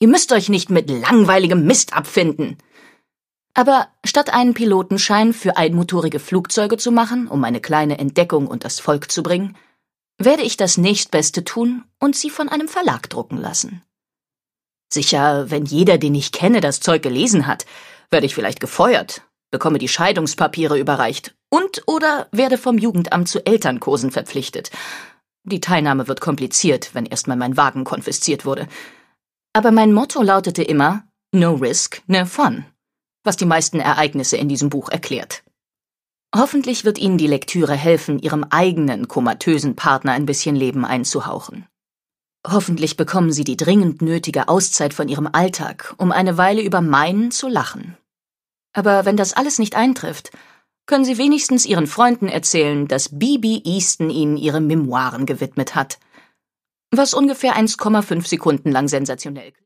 Ihr müsst euch nicht mit langweiligem Mist abfinden. Aber statt einen Pilotenschein für einmotorige Flugzeuge zu machen, um meine kleine Entdeckung unters Volk zu bringen, werde ich das Nächstbeste tun und sie von einem Verlag drucken lassen. Sicher, wenn jeder, den ich kenne, das Zeug gelesen hat, werde ich vielleicht gefeuert, bekomme die Scheidungspapiere überreicht oder werde vom Jugendamt zu Elternkursen verpflichtet. Die Teilnahme wird kompliziert, wenn erstmal mein Wagen konfisziert wurde. Aber mein Motto lautete immer No risk, no fun, was die meisten Ereignisse in diesem Buch erklärt. Hoffentlich wird Ihnen die Lektüre helfen, Ihrem eigenen komatösen Partner ein bisschen Leben einzuhauchen. Hoffentlich bekommen Sie die dringend nötige Auszeit von Ihrem Alltag, um eine Weile über meinen zu lachen. Aber wenn das alles nicht eintrifft, können Sie wenigstens Ihren Freunden erzählen, dass Bibi Easton Ihnen ihre Memoiren gewidmet hat. Was ungefähr 1,5 Sekunden lang sensationell